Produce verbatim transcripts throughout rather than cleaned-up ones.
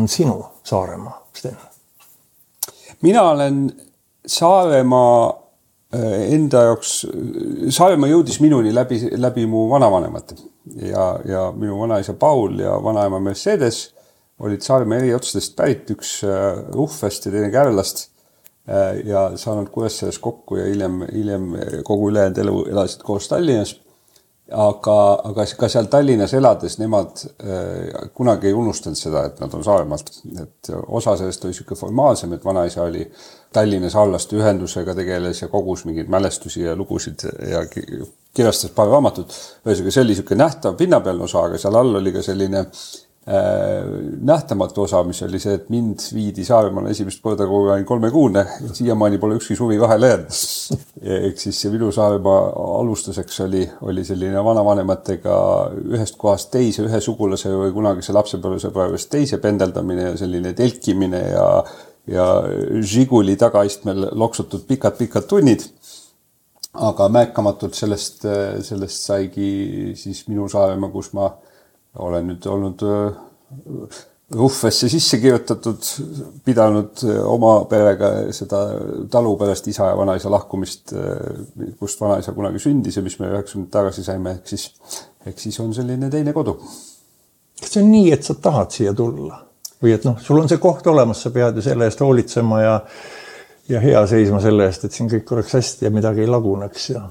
sinu Saaremaa, Sten? Mina olen Saaremaa enda jaoks, Saaremaa jõudis minuni läbi, läbi mu vanavanemate ja, ja minu vanaisa Paul ja vanaema Mercedes olid Saaremaa eri otstest pärit, üks Ruhvest ja teine Kärlast ja saanud Kuressaares kokku ja hiljem, hiljem kogu ülejäänud elu elasid koos Tallinnas. Aga, aga ka seal Tallinnas elades nemad äh, kunagi ei unustanud seda, et nad on Saaremaalt. Et osa sellest oli siuke formaalsem, et vanaisa oli Tallinnas Hallaste ühendusega tegeles ja kogus mingeid mälestusi ja lugusid ja kirjastas paar raamatut. Ühesõnaga see oli siuke nähtav pinnapealne osa, aga seal all oli ka selline äh, nähtamatu osa, mis oli see, et mind viidi Saaremaale esimest korda, kui olin kolmekuune ja siiamaani pole ükski suvi vahele jäänud. Ehk siis see minu Saaremaa alustuseks oli, oli selline vanavanematega ühest kohast teise, ühe sugulase või kunagise lapsepõlvesõbrajast teise pendeldamine ja selline telkimine ja, ja Žiguli tagaistmel loksutud pikad-pikad tunnid. Aga märkamatult sellest, sellest saigi siis minu Saaremaa, kus ma olen nüüd olnud Ruhvesse sisse kirjutatud, pidanud oma perega seda talu pärast isa ja vanaisa lahkumist, kust vanaisa kunagi sündis ja mis me üheksakümmend tagasi saime, ehk siis, ehk siis on selline teine kodu. Kas see on nii, et sa tahad siia tulla? Või et noh, sul on see koht olemas, sa pead ju selle eest hoolitsema ja, ja hea seisma selle eest, et siin kõik oleks hästi ja midagi ei laguneks ja...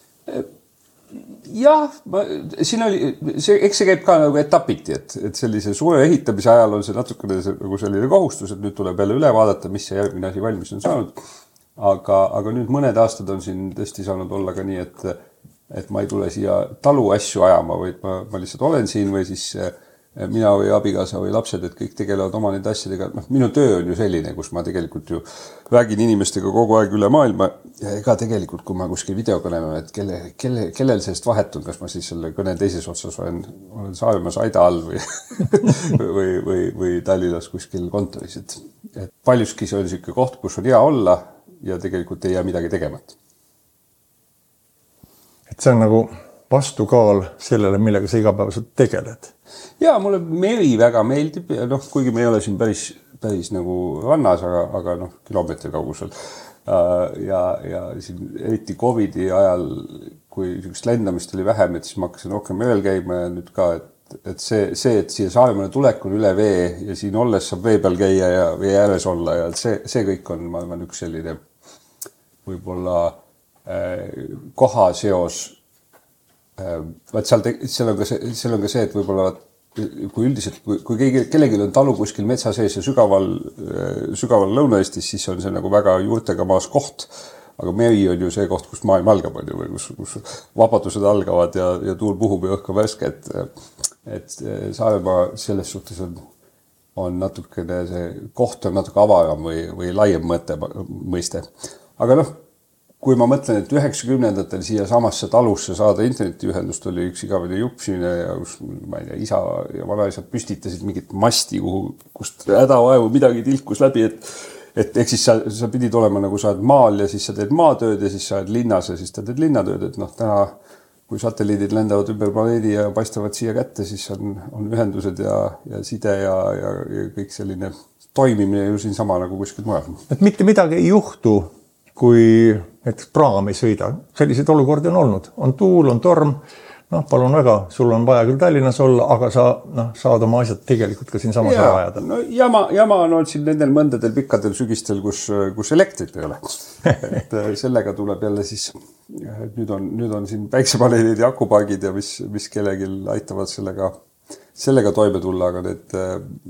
Jah, ma, siin oli, see, eks see käib ka nagu etapiti, et, et sellise suure ehitamise ajal on see natukene nagu selline kohustus, et nüüd tuleb jälle üle vaadata, mis see järgmine asi valmis on saanud. Aga, aga nüüd mõned aastad on siin tõesti saanud olla ka nii, et, et ma ei tule siia talu asju ajama, vaid ma, ma lihtsalt olen siin või siis mina või abikaasa või lapsed, et kõik tegelevad oma nende asjadega. No, minu töö on ju selline, kus ma tegelikult ju räägin inimestega kogu aeg üle maailma ja ega tegelikult, kui ma kuskil videokõneme, et kelle, kelle, kellel sellest vahet on, kas ma siis selle kõne teises otsas olen, olen Saaremaas Aida all või, või, või, või Tallinnas kuskil kontoris. Et, et paljuski see on siuke koht, kus on hea olla ja tegelikult ei jää midagi tegemata. Et see on nagu vastukaal sellele, millega sa igapäevaselt tegeled. Ja, mulle meri väga meeldib ja noh, kuigi me ei ole siin päris, päris nagu rannas, aga, aga noh, kilomeetri kaugusel. Ja, ja siin eriti Covidi ajal, kui sükest lendamist oli vähem, et siis ma hakkasin rohkem merel käima ja nüüd ka, et, et see, see, et siia Saaremaale tulek on üle vee ja siin olles saab vee peal käia ja vee ääres olla ja see, see kõik on, ma arvan, üks selline võib-olla äh, kohaseos. Vaat seal, seal, on ka see, seal on ka see, et võib-olla kui üldiselt, kui, kui keegi, kellelgi on talu kuskil metsa sees ja sügaval, sügaval Lõuna-Eestis, siis on see nagu väga juurtega maas koht. Aga meri on ju see koht, kus maailm algab on ju, või kus, kus vabadused algavad ja, ja tuul puhub ja õhk on värske. Et, et Saaremaa selles suhtes on, on natukene, see koht on natuke avaram või, või laiem mõte, mõiste. Aga noh, kui ma mõtlen, et üheksakümnendatel siia samasse talusse saada internetiühendust oli üks igavene jupsimine ja kus, ma ei tea, isa ja vanaisad püstitasid mingit masti, kuhu, kust hädavaevu midagi tilkus läbi, et, et ehk siis sa, sa pidid olema nagu sa oled maal ja siis sa teed maatööd ja siis sa oled linnas ja siis ta teed linnatööd, et noh, täna kui satelliidid lendavad ümber planeedi ja paistavad siia kätte, siis on, on ühendused ja, ja side ja, ja, ja kõik selline toimimine ju siin sama nagu kuskil mujal. Et mitte midagi ei juhtu, kui näiteks praam ei sõida. Selliseid olukordi on olnud. On tuul, on torm. Noh, palun väga, sul on vaja küll Tallinnas olla, aga sa noh, saad oma asjad tegelikult ka siin samas ära ajada. No, jama, jama on olnud siin nendel mõndadel pikkadel sügistel, kus, kus elektrit ei ole. Et sellega tuleb jälle siis, nüüd on, nüüd on siin päiksepaneelid ja akupaagid ja mis, mis kellelgi aitavad sellega, sellega toime tulla, aga need,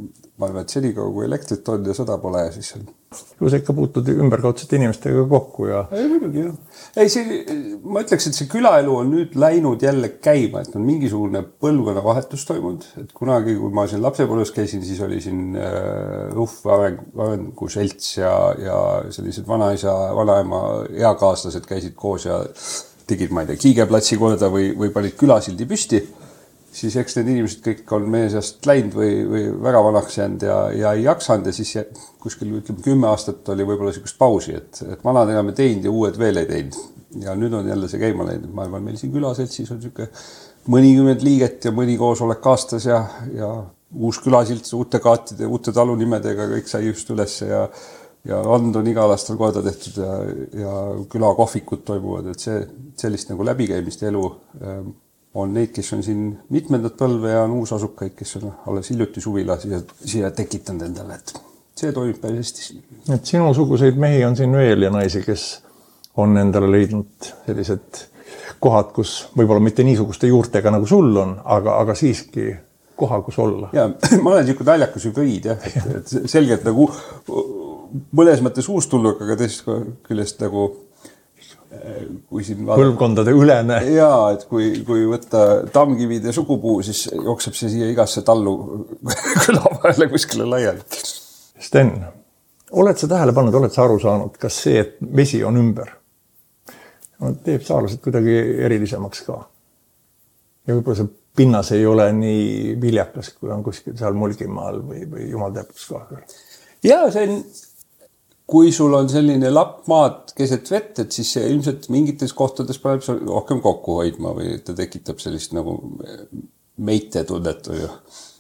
ma arvan, et senikaua kui elektrit on ja sõda pole, siis on... Kui sa ikka puutud ümberkaudsete inimestega kokku ja... Ei, muidugi, jah. Ei, see, ma ütleks, et see külaelu on nüüd läinud jälle käima, et on mingisugune põlvkonna vahetus toimunud. Et kunagi, kui ma siin lapsepõlves käisin, siis oli siin äh, Ruhv arengu selts ja, ja sellised vanaisa, vanaema eakaaslased käisid koos ja tegid, ma ei tea, Kiigeplatsi korda või, või panid külasildi püsti. Siis eks need inimesed kõik on meie seast läinud või, või väga vanaks jäänud ja, ja ei jaksanud ja siis kuskil ütleme kümme aastat oli võib-olla sellist pausi, et, et vanad enam ei teinud ja uued veel ei teinud. Ja nüüd on jälle see käima läinud. Ma arvan, meil siin külaseltsis on siuke mõnikümmend liiget ja mõni koosolek aastas ja, ja uus külasilt uute kaatide, uute talunimedega, kõik sai just üles ja ja rand on igal aastal korda tehtud ja, ja külakohvikud toimuvad, et see sellist nagu läbikäimist elu on neid, kes on siin mitmendat põlve ja on uusasukaid, kes on alles hiljuti suvila siia, siia tekitanud endale, et see toimib päris hästi. Et sinusuguseid mehi on siin veel ja naisi, kes on endale leidnud sellised kohad, kus võib-olla mitte niisuguste juurtega nagu sul on, aga, aga siiski koha, kus olla. Ja ma olen siuke naljakas hübriid, jah, et, et selgelt nagu mõnes mõttes uus tulnuk, aga teisest küljest nagu kui siin vaadata, põlvkondade ülene. Jaa, et kui, kui võtta tammkivide sugupuu, siis jookseb see siia igasse tallu küla vahele kuskile laiali. Sten, oled sa tähele pannud, oled sa aru saanud, kas see, et vesi on ümber, teeb saalased kuidagi erilisemaks ka? Ja võib-olla see pinnas ei ole nii viljakas, kui on kuskil seal Mulgimaal või, või jumal teab kus ka. Jaa, see on, kui sul on selline lappmaad keset vett, et siis see ilmselt mingites kohtades paneb see rohkem kokku hoidma või ta tekitab sellist nagu meite tunnet või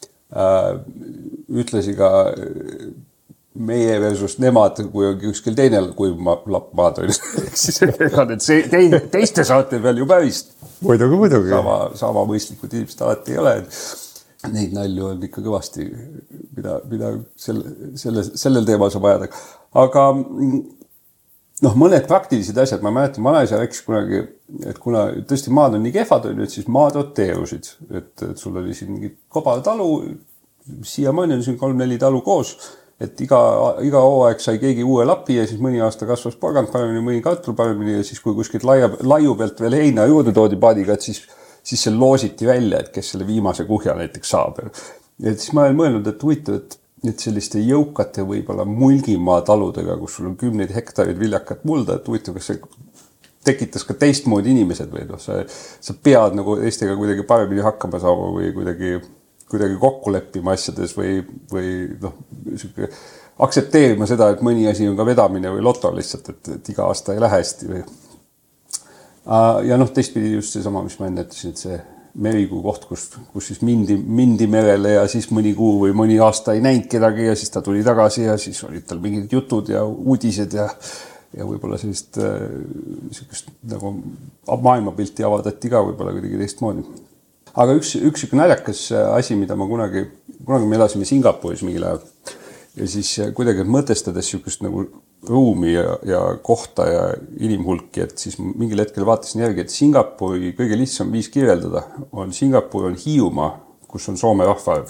ütlesi ka meie versus nemad, kui on ükskil teine kui lappmaad on, siis ega need teiste saate peal ju päris muidugi, muidugi. Sama, sama mõistlikud inimesed alati ei ole. Neid nalju on ikka kõvasti, mida, mida selle, selle, sellel teemal saab ajada. Aga noh, mõned praktilised asjad, ma mäletan, Malaisia rääkis kunagi, et kuna tõesti maad on nii kehvad, on, et siis maad roteerusid. Et, et sul oli siin mingi kobartalu, siiamaani on siin kolm-neli talu koos, et iga, iga hooaeg sai keegi uue lapi ja siis mõni aasta kasvas porgand paremini, mõni kartul paremini ja siis kui kuskilt laia, laiu pealt veel heina juurde toodi paadiga, et siis siis see loositi välja, et kes selle viimase kuhja näiteks saab. Ja siis ma olen mõelnud, et huvitav, et, et selliste jõukate võib-olla Mulgimaa taludega, kus sul on kümneid hektarid viljakat mulda, et huvitav, kas see tekitas ka teistmoodi inimesed või noh, sa, sa pead nagu Eestiga kuidagi paremini hakkama saama või kuidagi, kuidagi kokku leppima asjades või, või noh, aksepteerima seda, et mõni asi on ka vedamine või loto lihtsalt, et, et iga aasta ei lähe hästi või ja noh, teistpidi just see sama, mis ma enne ütlesin, et see merikuu koht, kus, kus siis mindi, mindi merele ja siis mõni kuu või mõni aasta ei näinud kedagi ja siis ta tuli tagasi ja siis olid tal mingid jutud ja uudised ja, ja võib-olla sellist sellist nagu maailmapilti avadati ka võib-olla kuidagi teistmoodi. Aga üks, üks üks naljakas asi, mida ma kunagi, kunagi me elasime Singapuris mingil ajal ja siis kuidagi mõtestades sükust nagu ruumi ja, ja kohta ja inimhulki, et siis mingil hetkel vaatasin järgi, et Singapuri kõige lihtsam viis kirjeldada on Singapur on Hiiumaa, kus on Soome rahvaarv.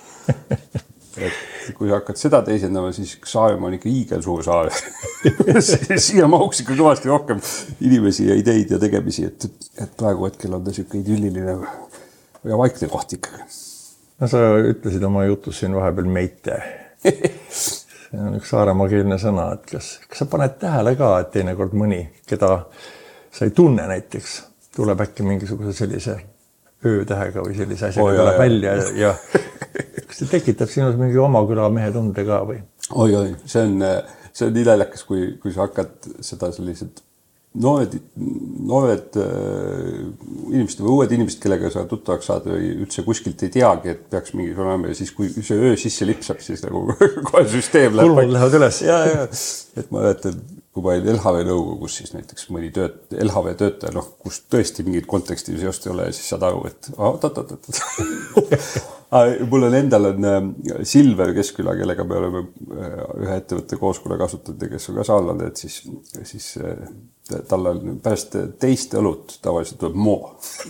Et kui hakkad seda teisendama, siis Saaremaa on ikka hiigel suur saar. Siia mahuks ikka kõvasti rohkem inimesi ja ideid ja tegemisi, et, et praegu hetkel on ta siuke idülliline ja vaikne koht ikkagi. No sa ütlesid oma jutus siin vahepeal meite. See on üks saaremaakeelne sõna, et kas, kas sa paned tähele ka, et teinekord mõni, keda sa ei tunne näiteks, tuleb äkki mingisuguse sellise öötähega või sellise asjaga oh, tuleb välja ja, ja kas see tekitab sinus mingi oma küla mehe tunde ka või? Oi, oi, see on, see on nii naljakas, kui, kui sa hakkad seda sellised noored, noored inimesed või uued inimesed, kellega sa tuttavaks saad või üldse kuskilt ei teagi, et peaks mingi olema ja siis kui see öö sisse lipsab, siis nagu kohe süsteem läheb. Kulmud lähevad üles. Ja, ja, et ma räätan, kui ma olin L H V nõukogus, siis näiteks mõni tööt, L H V töötaja, noh, kus tõesti mingid konteksti seost ei ole ja siis saad aru, et oot-oot-oot-oot. Mul on endal on Silver Keskküla, kellega me oleme ühe ettevõtte koos kuna kasutanud ja kes on ka saallane, et siis, siis tal on pärast teist õlut tavaliselt tuleb moo.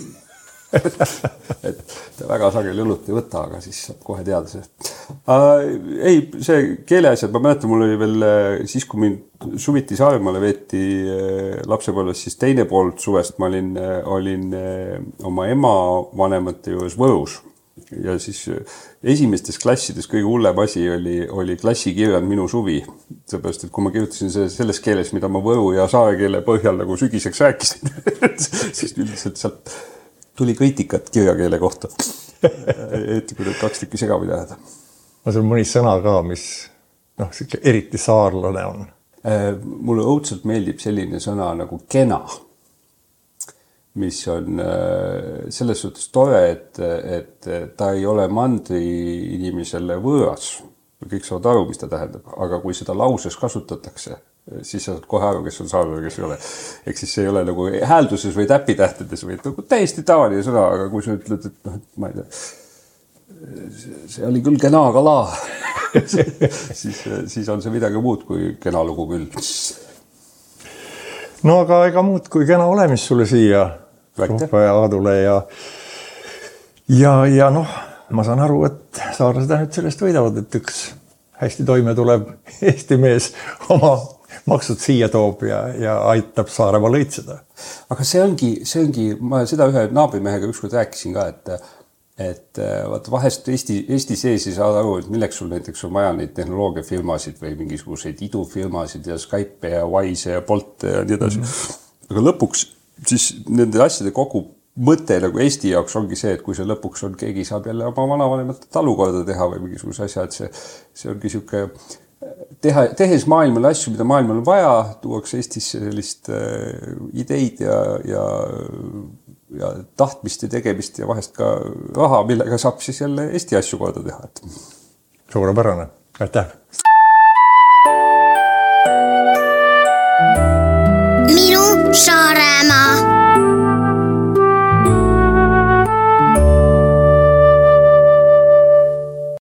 Et ta väga sageli õlut ei võta, aga siis saab kohe teada see. Äh, ei, see keeleasjad, ma mäletan, mul oli veel siis, kui mind suviti Saaremaale veeti lapsepõlves, siis teine pool suvest ma olin, olin oma ema vanemate juures Võrus. Ja siis esimestes klassides kõige hullem asi oli, oli klassikirjand Minu suvi. Seepärast, et kui ma kirjutasin selles keeles, mida ma võru ja saare keele põhjal nagu sügiseks rääkisin, siis üldiselt sealt tuli kriitikat kirjakeele kohta. Et kui need kaks tükki segamini ajada. Ma seal mõni sõna ka, mis noh, eriti saarlane on. Mulle õudselt meeldib selline sõna nagu kena. mis on selles suhtes tore, et, et ta ei ole mandri inimesele võõras. Kõik saavad aru, mis ta tähendab, aga kui seda lauses kasutatakse, siis saad kohe aru, kes on saanud või kes ei ole. Ehk siis see ei ole nagu häälduses või täpitähtedes või nagu täiesti tavaline sõna, aga kui sa ütled, et noh, ma ei tea, see oli küll kena kala, siis, siis on see midagi muud kui kena lugu küll. No aga ega muud kui kena olemis sulle siia Ruhpa ja Aadule ja ja, ja noh, ma saan aru, et saarlased ainult sellest võidavad, et üks hästi toime tuleb Eesti mees oma maksud siia toob ja, ja aitab Saaremaa lõitseda. Aga see ongi, see ongi, ma seda ühe naabrimehega ükskord rääkisin ka, et et vaat vahest Eesti, Eesti sees ei saa aru, et milleks sul näiteks on vaja neid tehnoloogiafirmasid või mingisuguseid idufirmasid ja Skype ja Wise ja Bolt ja nii edasi. Mm-hmm. Aga lõpuks siis nende asjade kogu mõte nagu Eesti jaoks ongi see, et kui see lõpuks on, keegi saab jälle oma vanavanemate talu korda teha või mingisuguse asja, et see, see ongi siuke teha, tehes maailmale asju, mida maailmal on vaja, tuuakse Eestisse sellist äh, ideid ja, ja ja tahtmist ja tegemist ja vahest ka raha, millega saab siis jälle Eesti asju korda teha. Suurepärane. Aitäh!